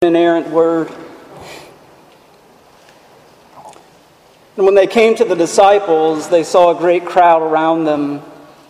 Inerrant word. And when they came to the disciples, they saw a great crowd around them,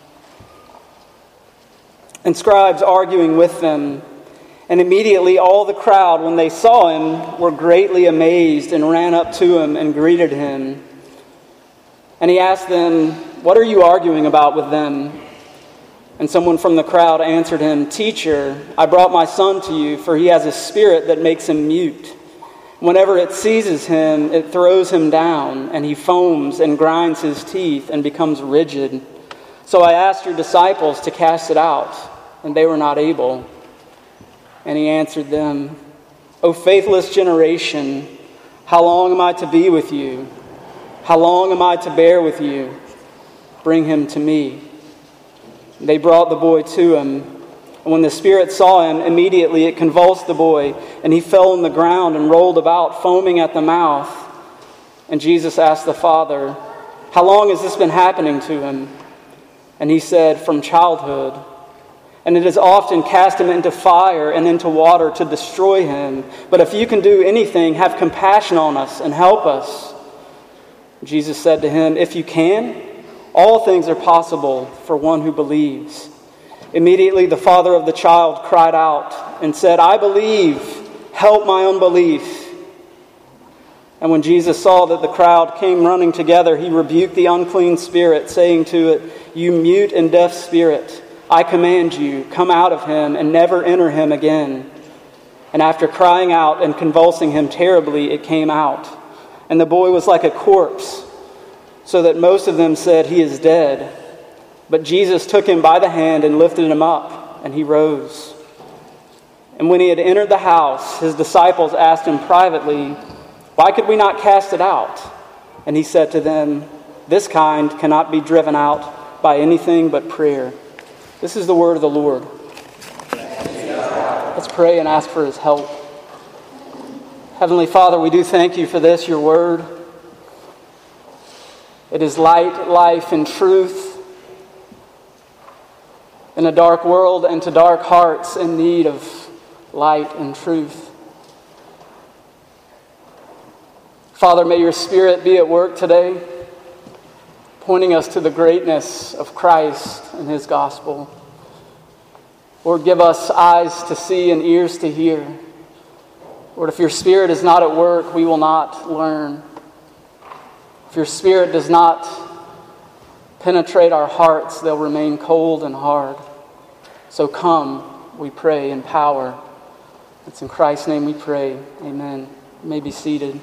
and scribes arguing with them. And immediately all the crowd, when they saw him, were greatly amazed and ran up to him and greeted him. And he asked them, "What are you arguing about with them?" And someone from the crowd answered him, "Teacher, I brought my son to you, for he has a spirit that makes him mute. Whenever it seizes him, it throws him down, and he foams and grinds his teeth and becomes rigid. So I asked your disciples to cast it out, and they were not able." And he answered them, "O faithless generation, how long am I to be with you? How long am I to bear with you? Bring him to me." They brought the boy to him. And when the spirit saw him, immediately it convulsed the boy, and he fell on the ground and rolled about, foaming at the mouth. And Jesus asked the father, "How long has this been happening to him?" And he said, "From childhood. And it has often cast him into fire and into water to destroy him. But if you can do anything, have compassion on us and help us." Jesus said to him, "If you can, all things are possible for one who believes." Immediately the father of the child cried out and said, "I believe, help my unbelief." And when Jesus saw that the crowd came running together, he rebuked the unclean spirit, saying to it, "You mute and deaf spirit, I command you, come out of him and never enter him again." And after crying out and convulsing him terribly, it came out. And the boy was like a corpse, so that most of them said, "He is dead." But Jesus took him by the hand and lifted him up, and he rose. And when he had entered the house, his disciples asked him privately, "Why could we not cast it out?" And he said to them, "This kind cannot be driven out by anything but prayer." This is the word of the Lord. Let's pray and ask for his help. Heavenly Father, we do thank you for this, your word. It is light, life, and truth in a dark world and to dark hearts in need of light and truth. Father, may your Spirit be at work today, pointing us to the greatness of Christ and his gospel. Lord, give us eyes to see and ears to hear. Lord, if your Spirit is not at work, we will not learn. If your Spirit does not penetrate our hearts, they'll remain cold and hard. So come, we pray, in power. It's in Christ's name we pray. Amen. You may be seated.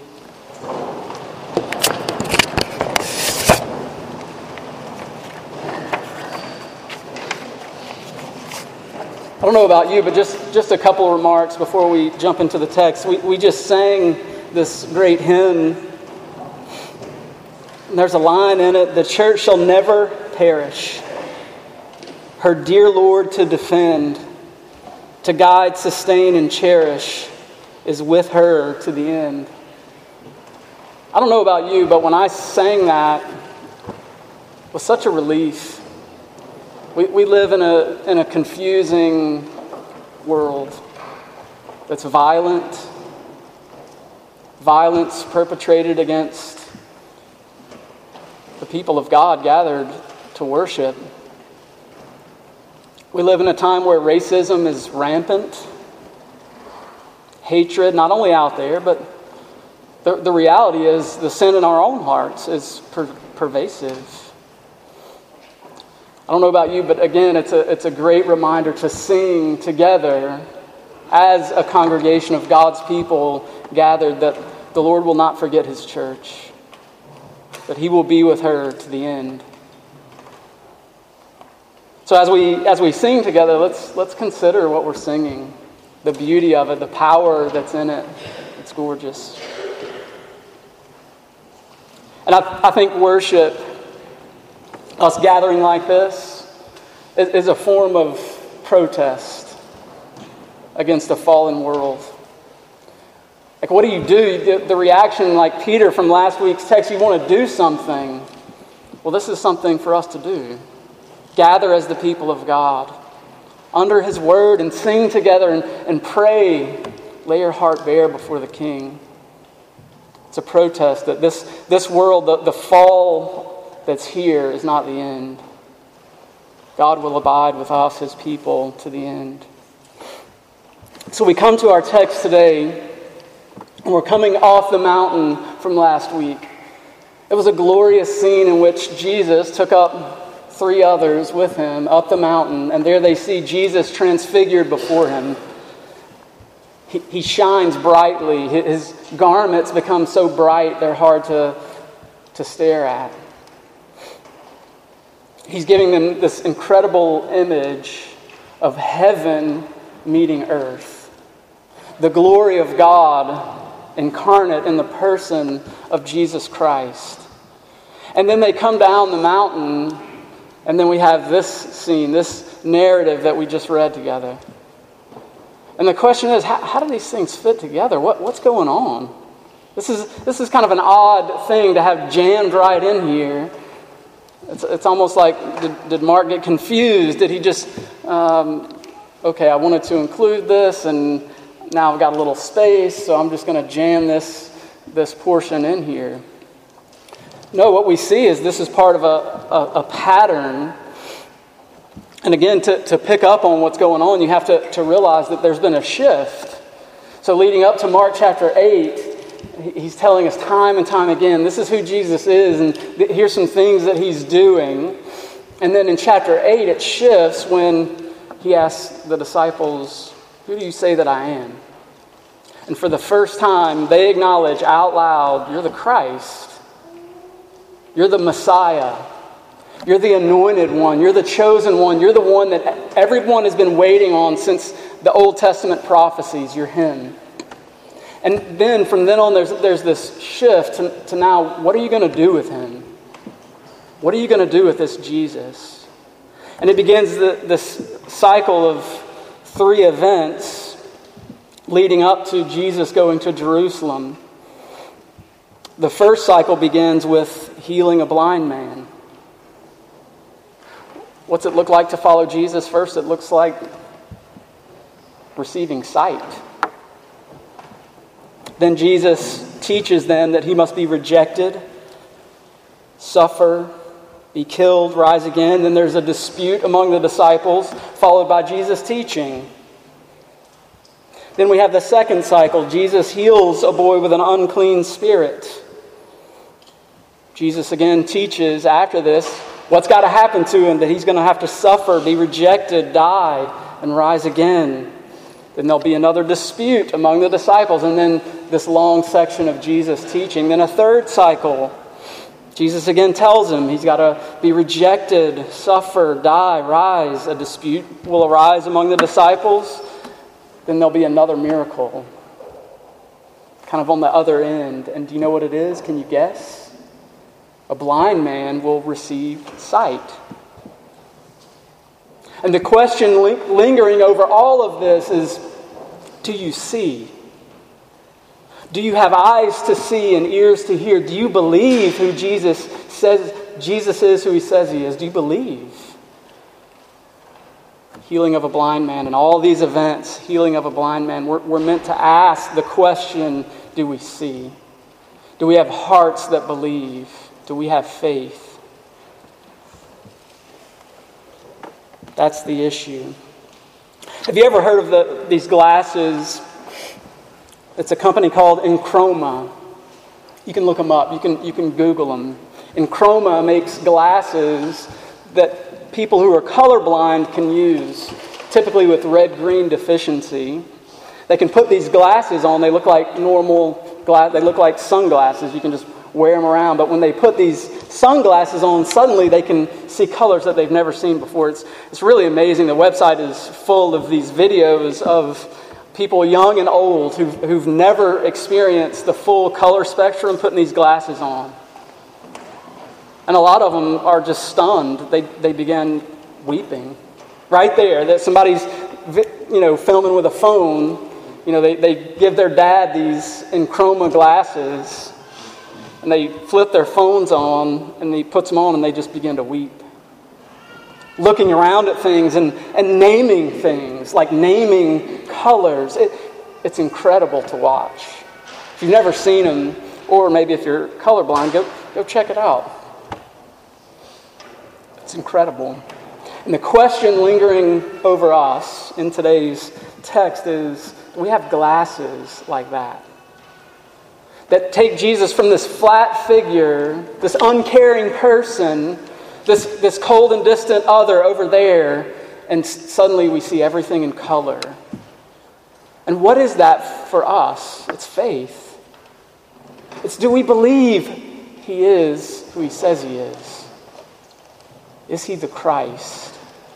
I don't know about you, but just a couple remarks before we jump into the text. We just sang this great hymn. And there's a line in it, "The church shall never perish, her dear Lord to defend, to guide, sustain, and cherish, is with her to the end." I don't know about you, but when I sang that, it was such a relief. We live in a confusing world that's violent, violence perpetrated against the people of God gathered to worship. We live in a time where racism is rampant. Hatred, not only out there, but the reality is the sin in our own hearts is pervasive. I don't know about you, but again, it's a great reminder to sing together as a congregation of God's people gathered that the Lord will not forget his church, that he will be with her to the end. So as we sing together, let's consider what we're singing, the beauty of it, the power that's in it. It's gorgeous. And I think worship, us gathering like this, is a form of protest against a fallen world. Like, what do? The reaction, like Peter from last week's text, you want to do something. Well, this is something for us to do. Gather as the people of God under his word and sing together and pray lay your heart bare before the King. It's a protest that this world, the fall that's here is not the end. God will abide with us, his people, to the end. So we come to our text today, and we're coming off the mountain from last week. It was a glorious scene in which Jesus took up 3 others with him up the mountain, and there they see Jesus transfigured before him. He shines brightly. His garments become so bright they're hard to stare at. He's giving them this incredible image of heaven meeting earth. The glory of God incarnate in the person of Jesus Christ. And then they come down the mountain, and then we have this scene, this narrative that we just read together. And the question is, how do these things fit together? What's going on? This is kind of an odd thing to have jammed right in here. It's almost like, did Mark get confused? Did he just, okay, I wanted to include this, and now I've got a little space, so I'm just going to jam this portion in here. No, what we see is this is part of a pattern. And again, to pick up on what's going on, you have to realize that there's been a shift. So leading up to Mark chapter 8, he's telling us time and time again, this is who Jesus is, and here's some things that he's doing. And then in chapter 8, it shifts when he asks the disciples, who do you say that I am? And for the first time, they acknowledge out loud, you're the Christ. You're the Messiah. You're the anointed one. You're the chosen one. You're the one that everyone has been waiting on since the Old Testament prophecies. You're him. And then from then on, there's this shift to now, what are you going to do with him? What are you going to do with this Jesus? And it begins this cycle of 3 events leading up to Jesus going to Jerusalem. The first cycle begins with healing a blind man. What's it look like to follow Jesus? First, it looks like receiving sight. Then Jesus teaches them that he must be rejected, suffer, be killed, rise again. Then there's a dispute among the disciples, followed by Jesus' teaching. Then we have the second cycle. Jesus heals a boy with an unclean spirit. Jesus again teaches after this what's got to happen to him, that he's going to have to suffer, be rejected, die, and rise again. Then there'll be another dispute among the disciples, and then this long section of Jesus teaching. Then a third cycle. Jesus again tells him he's got to be rejected, suffer, die, rise. A dispute will arise among the disciples. Then there'll be another miracle, kind of on the other end. And do you know what it is? Can you guess? A blind man will receive sight. And the question lingering over all of this is, do you see? Do you have eyes to see and ears to hear? Do you believe who Jesus says Jesus is, who he says he is? Do you believe? Healing of a blind man and all these events, healing of a blind man, we're meant to ask the question, do we see? Do we have hearts that believe? Do we have faith? That's the issue. Have you ever heard of these glasses? It's a company called Enchroma. You can look them up. You can Google them. Enchroma makes glasses that people who are colorblind can use, typically with red-green deficiency. They can put these glasses on. They look like normal glasses. They look like sunglasses. You can just wear them around. But when they put these sunglasses on, suddenly they can see colors that they've never seen before. It's really amazing. The website is full of these videos of people young and old who've never experienced the full color spectrum putting these glasses on. And a lot of them are just stunned. They begin weeping. Right there, that somebody's filming with a phone. They give their dad these Enchroma glasses, and they flip their phones on, and he puts them on, and they just begin to weep. Looking around at things and naming things, like naming colors. it's incredible to watch. If you've never seen them, or maybe if you're colorblind, go check it out. It's incredible. And the question lingering over us in today's text is, do we have glasses like that? That take Jesus from this flat figure, this uncaring person, this cold and distant other over there, and suddenly we see everything in color. And what is that for us? It's faith. It's, do we believe he is who he says he is? Is he the Christ?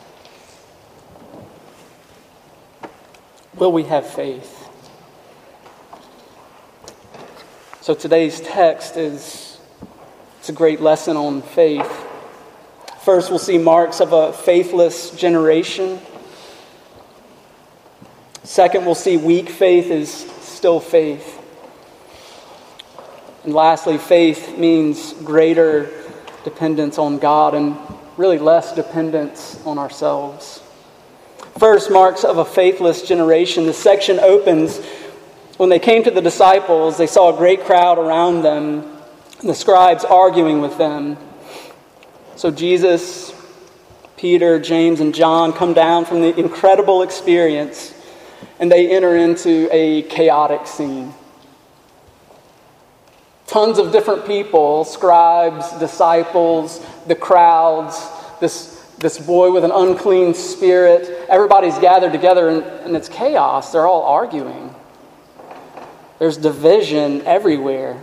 Will we have faith? So today's text it's a great lesson on faith. First, we'll see marks of a faithless generation. Second, we'll see weak faith is still faith. And lastly, faith means greater dependence on God and really less dependence on ourselves. First, marks of a faithless generation. The section opens, when they came to the disciples, they saw a great crowd around them, and the scribes arguing with them. So Jesus, Peter, James, and John come down from the incredible experience, and they enter into a chaotic scene. Tons of different people, scribes, disciples, the crowds, this boy with an unclean spirit. Everybody's gathered together, and it's chaos. They're all arguing. There's division everywhere.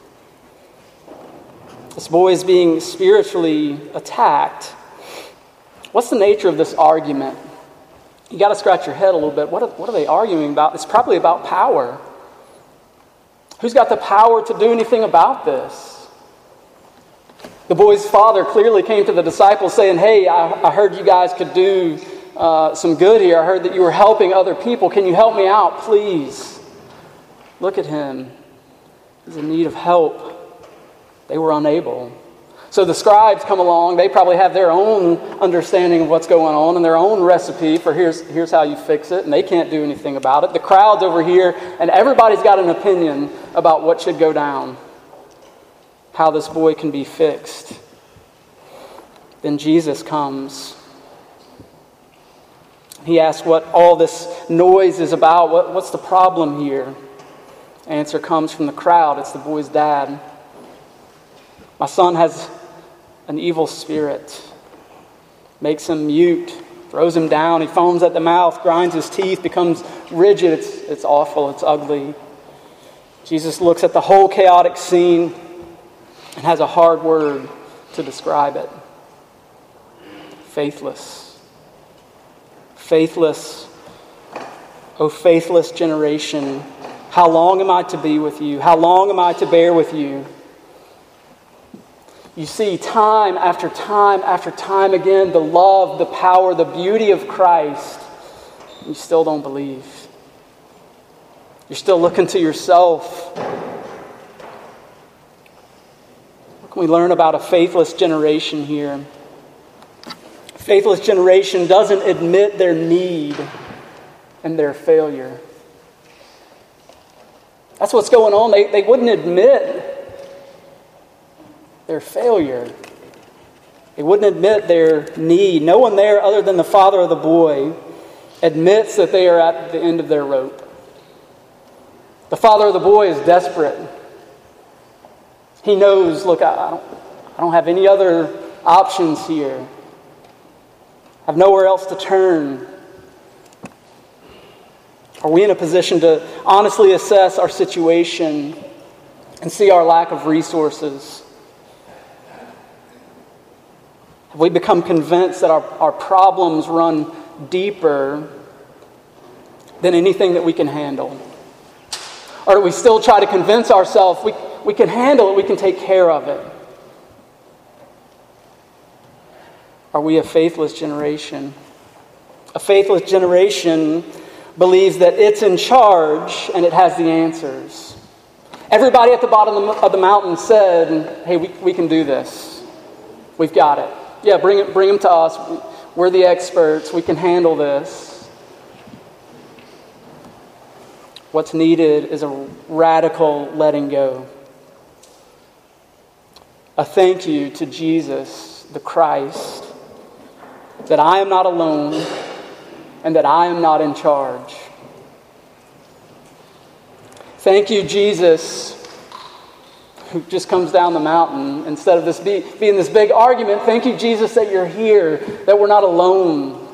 This boy is being spiritually attacked. What's the nature of this argument? You got to scratch your head a little bit. What are they arguing about? It's probably about power. Who's got the power to do anything about this? The boy's father clearly came to the disciples saying, hey, I heard you guys could do some good here. I heard that you were helping other people. Can you help me out, please? Look at him. He's in need of help. They were unable. So the scribes come along. They probably have their own understanding of what's going on and their own recipe for here's how you fix it, and they can't do anything about it. The crowd's over here, and everybody's got an opinion about what should go down, how this boy can be fixed. Then Jesus comes. He asks what all this noise is about. What's the problem here? Answer comes from the crowd. It's the boy's dad. My son has an evil spirit. Makes him mute. Throws him down. He foams at the mouth. Grinds his teeth. Becomes rigid. It's awful. It's ugly. Jesus looks at the whole chaotic scene and has a hard word to describe it. Faithless. Faithless. O faithless generation. How long am I to be with you? How long am I to bear with you? You see, time after time after time again, the love, the power, the beauty of Christ. You still don't believe. You're still looking to yourself. What can we learn about a faithless generation here? A faithless generation doesn't admit their need and their failure. That's what's going on. They wouldn't admit their failure. They wouldn't admit their need. No one there other than the father of the boy admits that they are at the end of their rope. The father of the boy is desperate. He knows, look, I don't have any other options here. I have nowhere else to turn. Are we in a position to honestly assess our situation and see our lack of resources? Have we become convinced that our problems run deeper than anything that we can handle? Or do we still try to convince ourselves we can handle it, we can take care of it? Are we a faithless generation? A faithless generation believes that it's in charge and it has the answers. Everybody at the bottom of the mountain said, hey, we can do this. We've got it. Yeah, bring them to us. We're the experts. We can handle this. What's needed is a radical letting go. A thank you to Jesus, the Christ, that I am not alone and that I am not in charge. Thank you, Jesus, who just comes down the mountain. Instead of this being this big argument, thank you, Jesus, that you're here, that we're not alone,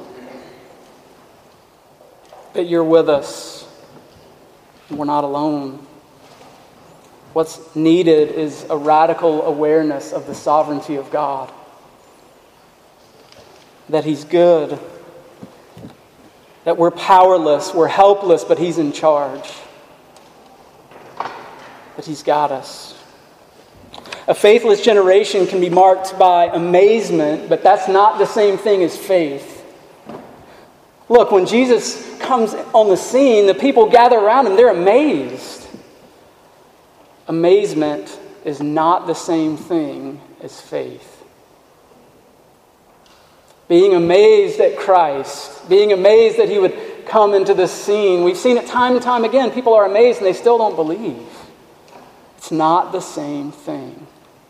that you're with us, and we're not alone. What's needed is a radical awareness of the sovereignty of God, that He's good, that we're powerless, we're helpless, but He's in charge, that He's got us. A faithless generation can be marked by amazement, but that's not the same thing as faith. Look, when Jesus comes on the scene, the people gather around Him, they're amazed. Amazement is not the same thing as faith. Being amazed at Christ, being amazed that He would come into this scene. We've seen it time and time again. People are amazed and they still don't believe. It's not the same thing.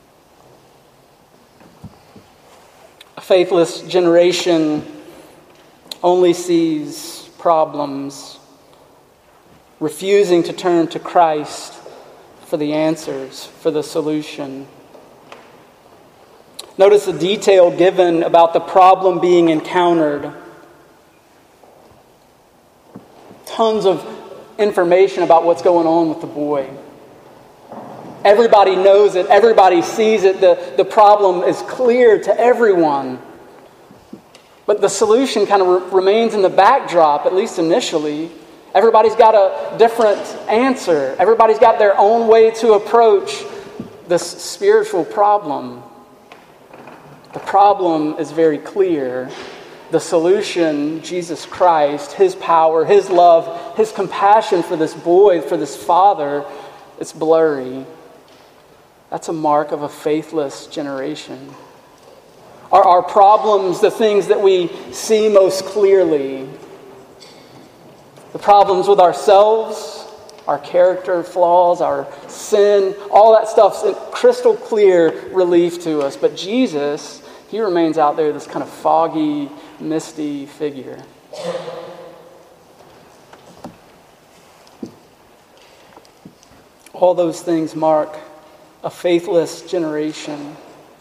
A faithless generation only sees problems, refusing to turn to Christ for the answers, for the solution. Notice the detail given about the problem being encountered. Tons of information about what's going on with the boy. Everybody knows it. Everybody sees it. The problem is clear to everyone. But the solution kind of remains in the backdrop, at least initially. Everybody's got a different answer. Everybody's got their own way to approach this spiritual problem. The problem is very clear. The solution, Jesus Christ, His power, His love, His compassion for this boy, for this father, it's blurry. That's a mark of a faithless generation. Are our problems the things that we see most clearly? The problems with ourselves, our character flaws, our sin, all that stuff's in crystal clear relief to us. But Jesus, He remains out there, this kind of foggy, misty figure. All those things mark a faithless generation.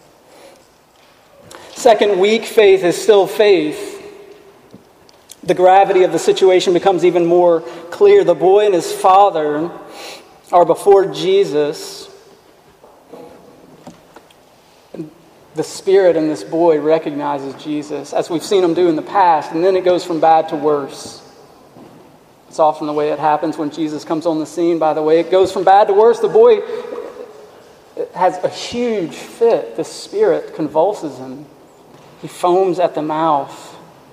Second, weak faith is still faith. The gravity of the situation becomes even more clear. The boy and his father are before Jesus. The spirit in this boy recognizes Jesus, as we've seen him do in the past, and then it goes from bad to worse. It's often the way it happens when Jesus comes on the scene, by the way. It goes from bad to worse. The boy has a huge fit. The spirit convulses him. He foams at the mouth.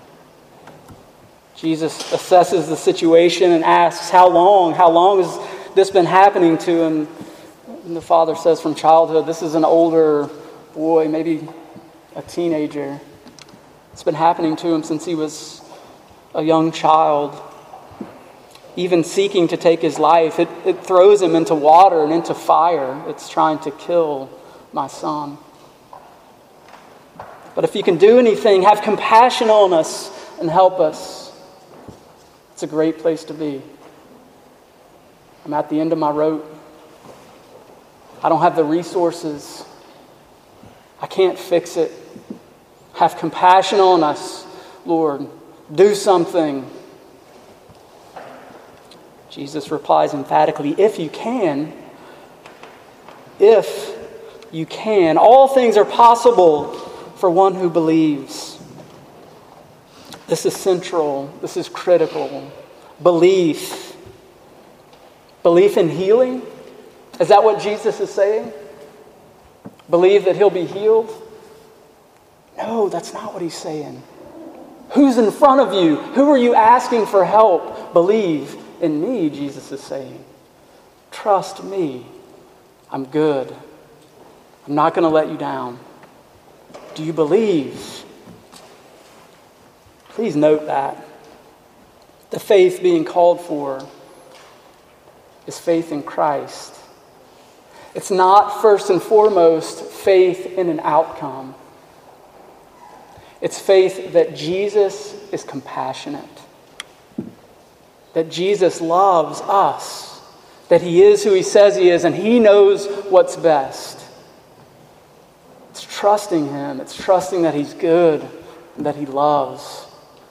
Jesus assesses the situation and asks, how long? How long has this been happening to him? And the father says, from childhood. This is an older boy, maybe a teenager. It's been happening to him since he was a young child. Even seeking to take his life, it throws him into water and into fire. It's trying to kill my son. But if you can do anything, have compassion on us and help us. It's a great place to be. I'm at the end of my rope. I don't have the resources. I can't fix it. Have compassion on us, Lord. Do something. Jesus replies emphatically, if you can. If you can. All things are possible for one who believes. This is central. This is critical. Belief. Belief in healing? Is that what Jesus is saying? Believe that he'll be healed? No, that's not what he's saying. Who's in front of you? Who are you asking for help? Believe in me, Jesus is saying. Trust me. I'm good. I'm not going to let you down. Do you believe? Please note that. The faith being called for is faith in Christ. It's not first and foremost faith in an outcome. It's faith that Jesus is compassionate, that Jesus loves us, that he is who he says he is, and he knows what's best. It's trusting him. It's trusting that he's good and that he loves.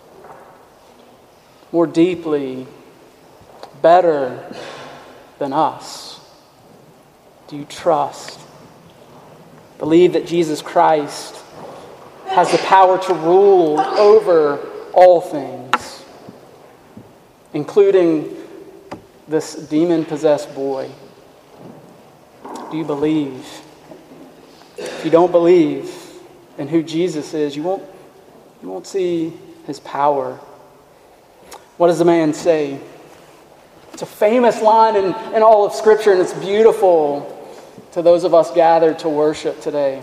More deeply, better than us. Do you trust? Believe that Jesus Christ has the power to rule over all things, including this demon-possessed boy. Do you believe? If you don't believe in who Jesus is, you won't see his power. What does the man say? It's a famous line in all of Scripture, and it's beautiful to those of us gathered to worship today.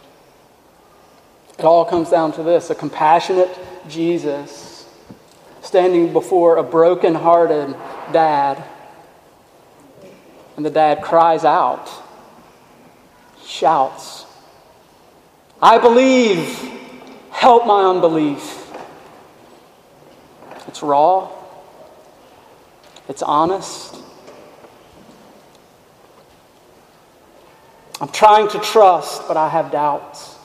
It all comes down to this: a compassionate Jesus standing before a broken-hearted dad. And the dad cries out, shouts, "I believe, help my unbelief." It's raw. It's honest. I'm trying to trust, but I have doubts.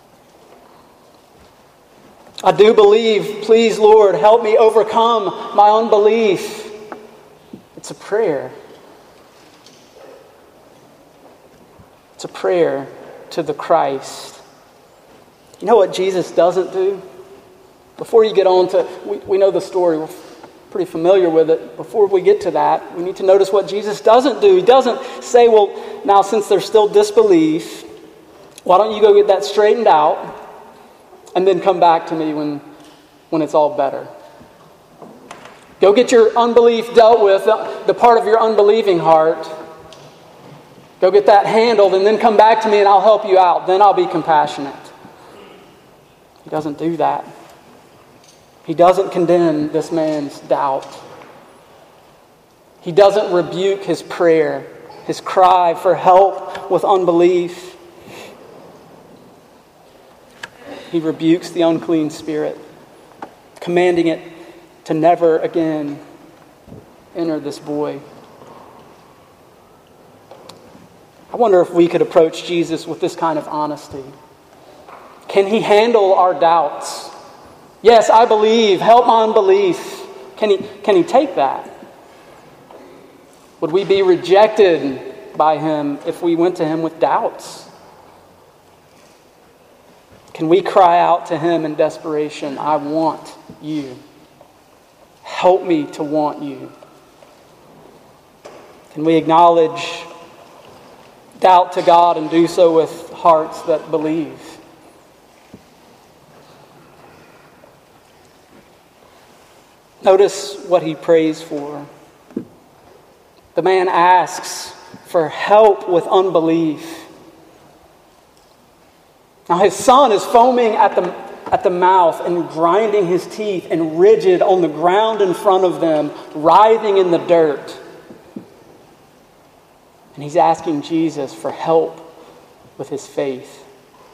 I do believe. Please, Lord, help me overcome my unbelief. It's a prayer. It's a prayer to the Christ. You know what Jesus doesn't do? Before you get on to, we know the story, we're pretty familiar with it. Before we get to that, we need to notice what Jesus doesn't do. He doesn't say, well, now since there's still disbelief, why don't you go get that straightened out and then come back to me when it's all better. Go get your unbelief dealt with, the part of your unbelieving heart. Go get that handled and then come back to me and I'll help you out. Then I'll be compassionate. He doesn't do that. He doesn't condemn this man's doubt. He doesn't rebuke his prayer, his cry for help with unbelief. He rebukes the unclean spirit, commanding it to never again enter this boy. I wonder if we could approach Jesus with this kind of honesty. Can he handle our doubts? Yes, I believe. Help my unbelief. Can he take that? Would we be rejected by him if we went to him with doubts? Can we cry out to him in desperation, I want you. Help me to want you. Can we acknowledge doubt to God and do so with hearts that believe? Notice what he prays for. The man asks for help with unbelief. Now his son is foaming at the mouth and grinding his teeth and rigid on the ground in front of them, writhing in the dirt. And he's asking Jesus for help with his faith.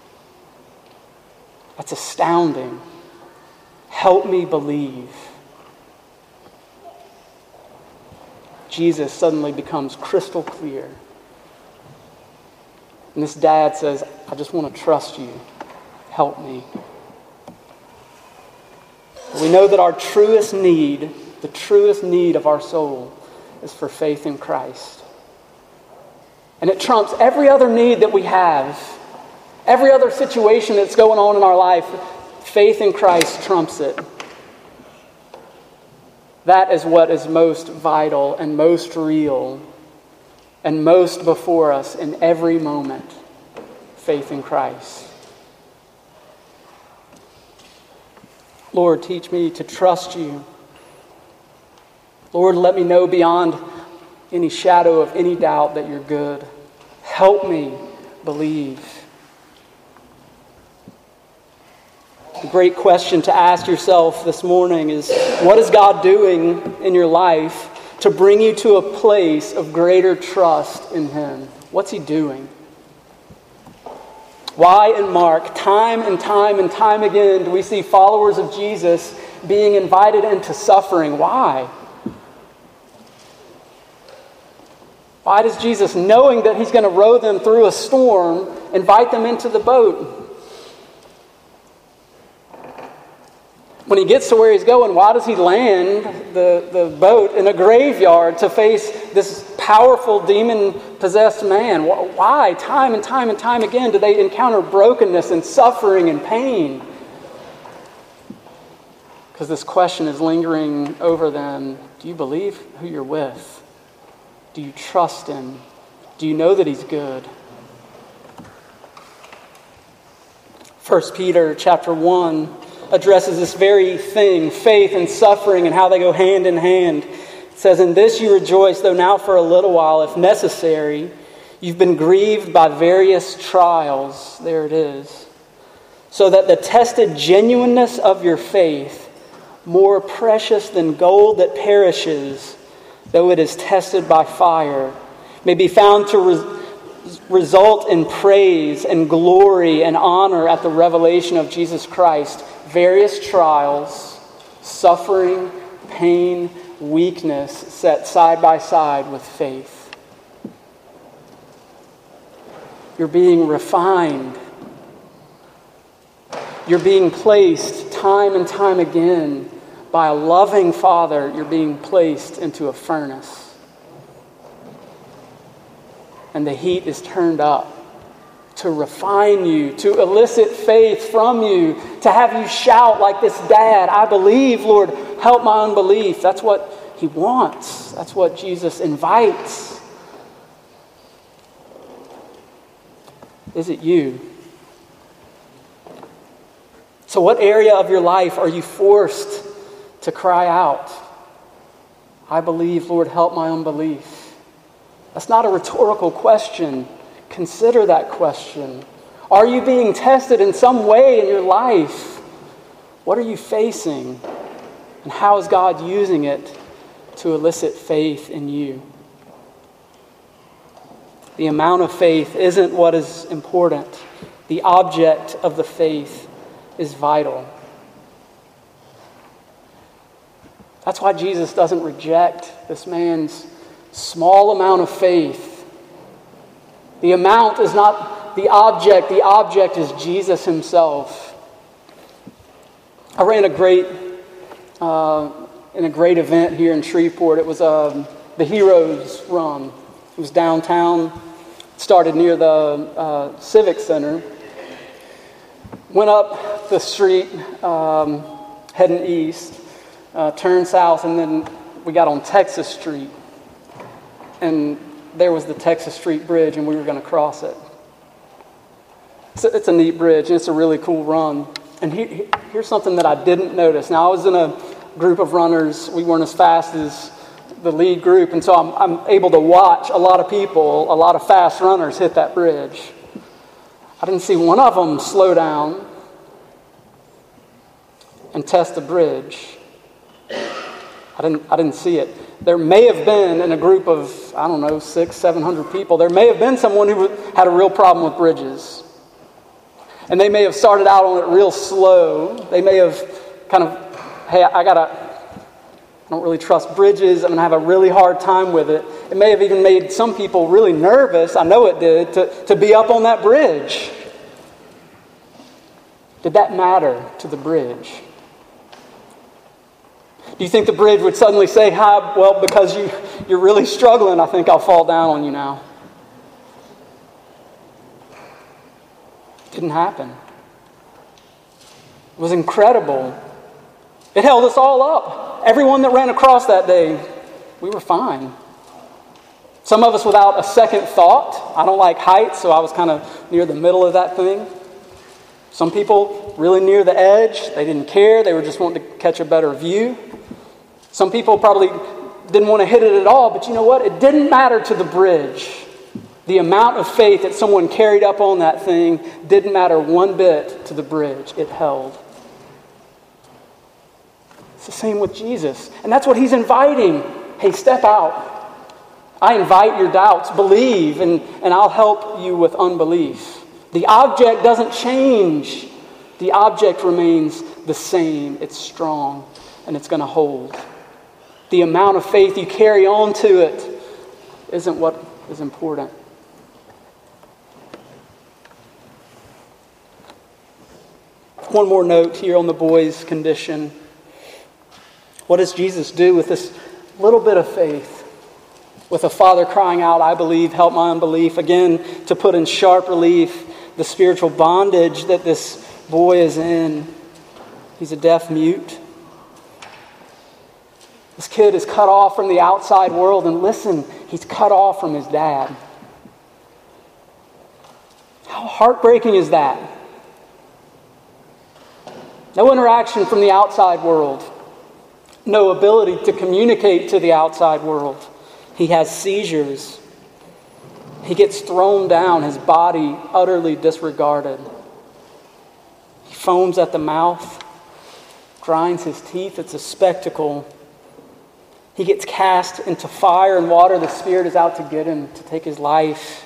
That's astounding. Help me believe. Jesus suddenly becomes crystal clear. And this dad says, I just want to trust you. Help me. We know that our truest need, the truest need of our soul, is for faith in Christ. And it trumps every other need that we have. Every other situation that's going on in our life, faith in Christ trumps it. That is what is most vital and most real and most before us in every moment. Faith in Christ. Lord, teach me to trust you. Lord, let me know beyond any shadow of any doubt that you're good. Help me believe. The great question to ask yourself this morning is, what is God doing in your life to bring you to a place of greater trust in him. What's he doing? Why in Mark, time and time and time again, do we see followers of Jesus being invited into suffering? Why? Why does Jesus, knowing that he's going to row them through a storm, invite them into the boat? When he gets to where he's going, why does he land the boat in a graveyard to face this powerful demon-possessed man? Why? Time and time and time again do they encounter brokenness and suffering and pain? Because this question is lingering over them. Do you believe who you're with? Do you trust him? Do you know that he's good? 1 Peter chapter 1 addresses this very thing, faith and suffering and how they go hand in hand. It says, "In this you rejoice, though now for a little while, if necessary, you've been grieved by various trials." There it is. "So that the tested genuineness of your faith, more precious than gold that perishes, though it is tested by fire, may be found to result in praise and glory and honor at the revelation of Jesus Christ." Various trials, suffering, pain, weakness set side by side with faith. You're being refined. You're being placed time and time again by a loving Father. You're being placed into a furnace. And the heat is turned up to refine you, to elicit faith from you, to have you shout like this dad, "I believe, Lord, help my unbelief." That's what he wants. That's what Jesus invites. Is it you? So what area of your life are you forced to cry out, "I believe, Lord, help my unbelief"? That's not a rhetorical question. Consider that question. Are you being tested in some way in your life? What are you facing? And how is God using it to elicit faith in you? The amount of faith isn't what is important. The object of the faith is vital. That's why Jesus doesn't reject this man's small amount of faith. The amount is not the object. The object is Jesus himself. I ran in a great event here in Shreveport. It was the Heroes Run. It was downtown. It started near the Civic Center. Went up the street, heading east, turned south, and then we got on Texas Street. And there was the Texas Street Bridge, and we were going to cross it. It's a neat bridge, and it's a really cool run. And here's something that I didn't notice. Now, I was in a group of runners. We weren't as fast as the lead group, and so I'm able to watch a lot of people, a lot of fast runners hit that bridge. I didn't see one of them slow down and test the bridge. I didn't see it. There may have been, in a group of, 600-700 people, there may have been someone who had a real problem with bridges. And they may have started out on it real slow. They may have kind of, "Hey, I don't really trust bridges. I'm going to have a really hard time with it." It may have even made some people really nervous, I know it did, to be up on that bridge. Did that matter to the bridge? Do you think the bridge would suddenly say, "Hi, well, because you're really struggling, I think I'll fall down on you now"? Didn't happen. It was incredible. It held us all up. Everyone that ran across that day, we were fine. Some of us without a second thought. I don't like heights, so I was kind of near the middle of that thing. Some people really near the edge. They didn't care. They were just wanting to catch a better view. Some people probably didn't want to hit it at all, but you know what? It didn't matter to the bridge. The amount of faith that someone carried up on that thing didn't matter one bit to the bridge. It held. It's the same with Jesus. And that's what he's inviting. hey, step out. I invite your doubts. Believe, and I'll help you with unbelief. The object doesn't change. The object remains the same. It's strong, and it's going to hold. The amount of faith you carry on to it isn't what is important. One more note here on the boy's condition. What does Jesus do with this little bit of faith? With a father crying out, I believe, help my unbelief. Again, to put in sharp relief the spiritual bondage that this boy is in. He's a deaf mute. This kid is cut off from the outside world, and listen, he's cut off from his dad. How heartbreaking is that? No interaction from the outside world. No ability to communicate to the outside world. He has seizures. He gets thrown down, his body utterly disregarded. He foams at the mouth, grinds his teeth. It's a spectacle. He gets cast into fire and water. The Spirit is out to get him, to take his life.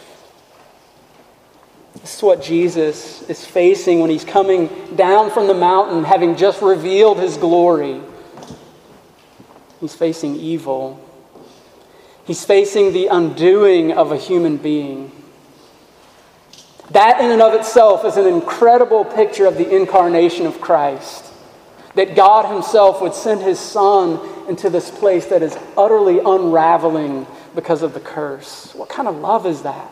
This is what Jesus is facing when he's coming down from the mountain, having just revealed his glory. He's facing evil. He's facing the undoing of a human being. That in and of itself is an incredible picture of the incarnation of Christ. That God himself would send his Son into this place that is utterly unraveling because of the curse. What kind of love is that?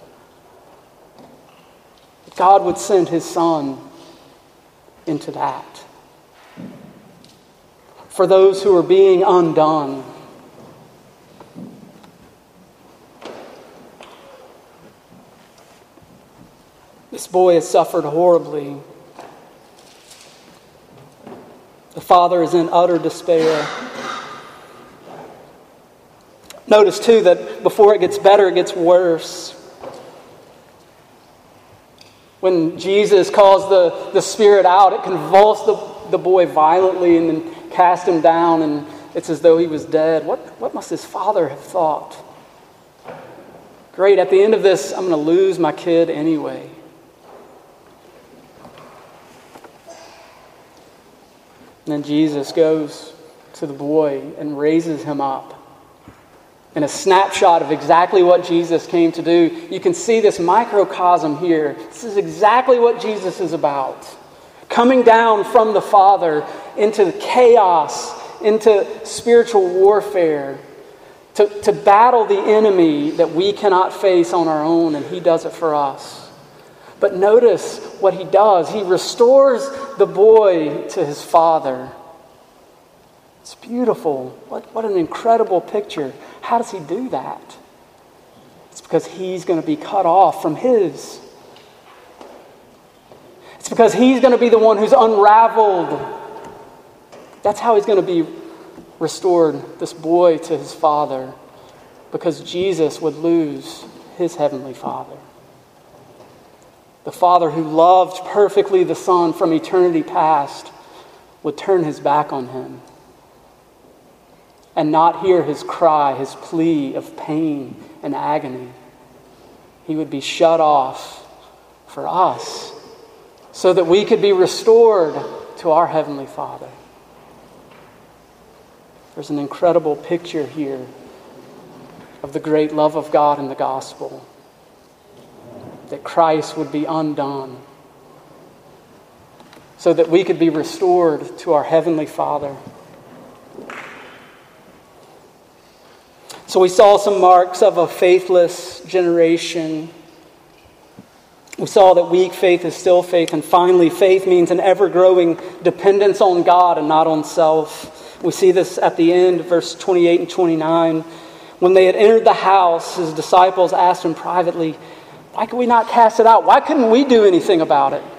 God would send his Son into that. For those who are being undone. This boy has suffered horribly. The father is in utter despair. Notice too that before it gets better, it gets worse. When Jesus calls the spirit out, it convulsed the boy violently and then cast him down, and it's as though he was dead. What must his father have thought? Great, at the end of this, I'm going to lose my kid anyway. And then Jesus goes to the boy and raises him up. And a snapshot of exactly what Jesus came to do. You can see this microcosm here. This is exactly what Jesus is about. Coming down from the Father into chaos, into spiritual warfare, to battle the enemy that we cannot face on our own, and he does it for us. But notice what he does. He restores the boy to his father. It's beautiful. What an incredible picture. How does he do that? It's because he's going to be cut off from his. It's because he's going to be the one who's unraveled. That's how he's going to be restored, this boy, to his father. Because Jesus would lose his heavenly Father. The Father who loved perfectly the Son from eternity past would turn his back on him and not hear his cry, his plea of pain and agony. He would be shut off for us so that we could be restored to our Heavenly Father. There's an incredible picture here of the great love of God in the gospel. That Christ would be undone so that we could be restored to our Heavenly Father. So we saw some marks of a faithless generation. We saw that weak faith is still faith. And finally, faith means an ever-growing dependence on God and not on self. We see this at the end, verse 28 and 29. When they had entered the house, his disciples asked him privately, why could we not cast it out? Why couldn't we do anything about it?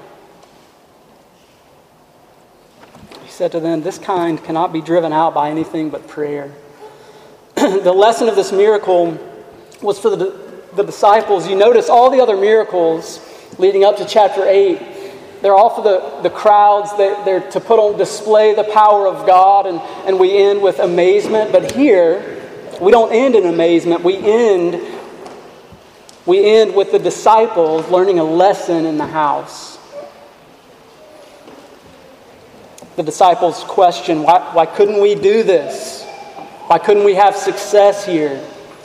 He said to them, this kind cannot be driven out by anything but prayer. The lesson of this miracle was for the disciples. You notice all the other miracles leading up to chapter 8. they're all for the crowds. They're to put on display the power of God, and we end with amazement. But here, we don't end in amazement. We end with the disciples learning a lesson in the house. The disciples question, why couldn't we do this? Why couldn't we have success here?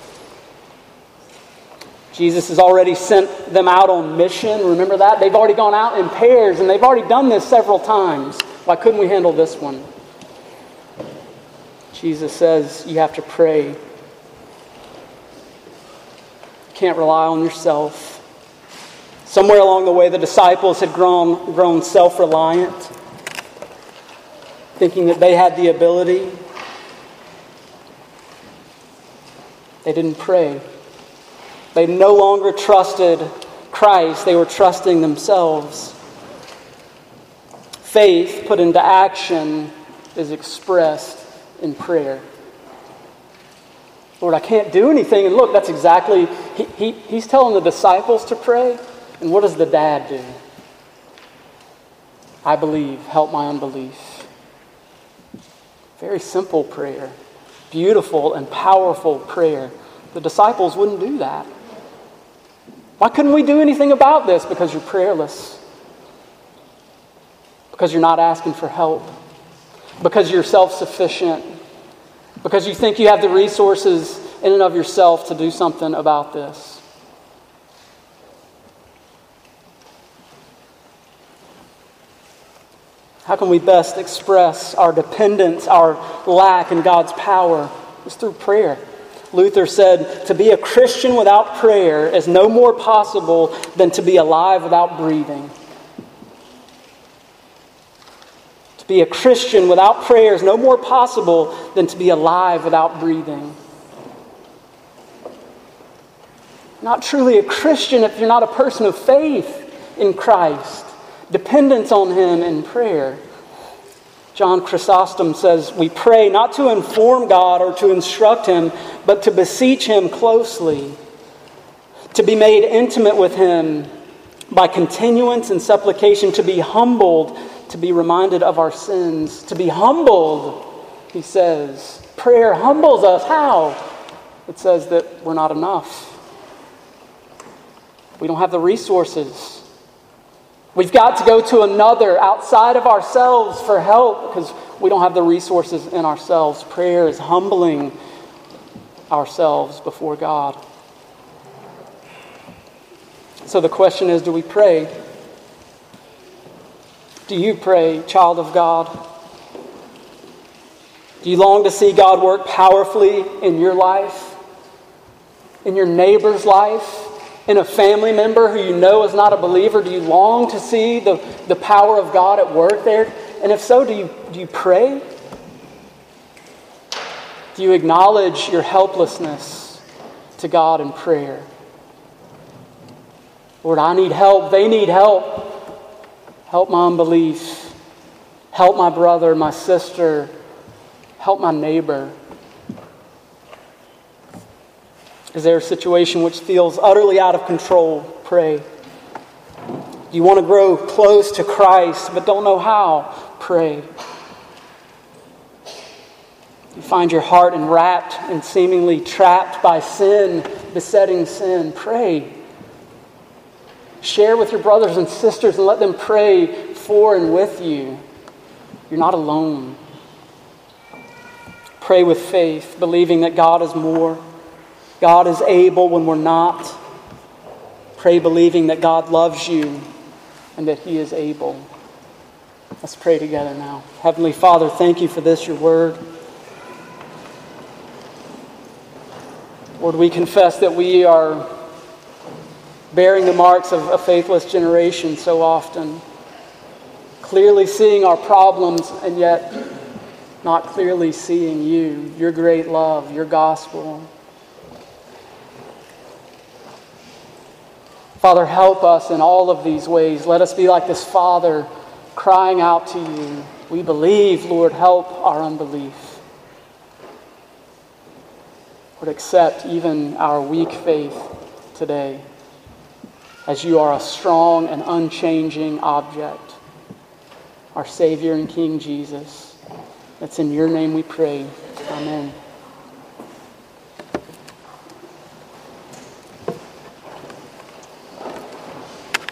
Jesus has already sent them out on mission. Remember that? They've already gone out in pairs, and they've already done this several times. Why couldn't we handle this one? Jesus says you have to pray. You can't rely on yourself. Somewhere along the way, the disciples had grown self-reliant, thinking that they had the ability. They didn't pray. They no longer trusted Christ. They were trusting themselves. Faith put into action is expressed in prayer. Lord, I can't do anything. And look, that's exactly, he's telling the disciples to pray. And what does the dad do? I believe, help my unbelief. Very simple prayer. Beautiful and powerful prayer. The disciples wouldn't do that. Why couldn't we do anything about this? Because you're prayerless. Because you're not asking for help. Because you're self-sufficient. Because you think you have the resources in and of yourself to do something about this. How can we best express our dependence, our lack in God's power? It's through prayer. Luther said, to be a Christian without prayer is no more possible than to be alive without breathing. To be a Christian without prayer is no more possible than to be alive without breathing. Not truly a Christian if you're not a person of faith in Christ, dependence on Him in prayer. John Chrysostom says, we pray not to inform God or to instruct Him, but to beseech Him closely, to be made intimate with Him by continuance and supplication, to be humbled, to be reminded of our sins, to be humbled, he says. Prayer humbles us. How? It says that we're not enough. We don't have the resources. We've got to go to another outside of ourselves for help because we don't have the resources in ourselves. Prayer is humbling ourselves before God. So the question is, do we pray? Do you pray, child of God? Do you long to see God work powerfully in your life, in your neighbor's life, in a family member who you know is not a believer? Do you long to see the power of God at work there? And if so, do you pray? Do you acknowledge your helplessness to God in prayer? Lord, I need help. They need help. Help my unbelief. Help my brother, my sister. Help my neighbor. Is there a situation which feels utterly out of control? Pray. You want to grow close to Christ but don't know how? Pray. You find your heart enwrapped and seemingly trapped by sin, besetting sin. Pray. Share with your brothers and sisters and let them pray for and with you. You're not alone. Pray with faith, believing that God is more. God is able when we're not. Pray believing that God loves you and that He is able. Let's pray together now. Heavenly Father, thank you for this, your word. Lord, we confess that we are bearing the marks of a faithless generation so often, clearly seeing our problems and yet not clearly seeing you, your great love, your gospel. Father, help us in all of these ways. Let us be like this father crying out to you. We believe, Lord, help our unbelief. Lord, accept even our weak faith today. as you are a strong and unchanging object, our Savior and King Jesus. That's in your name we pray. Amen.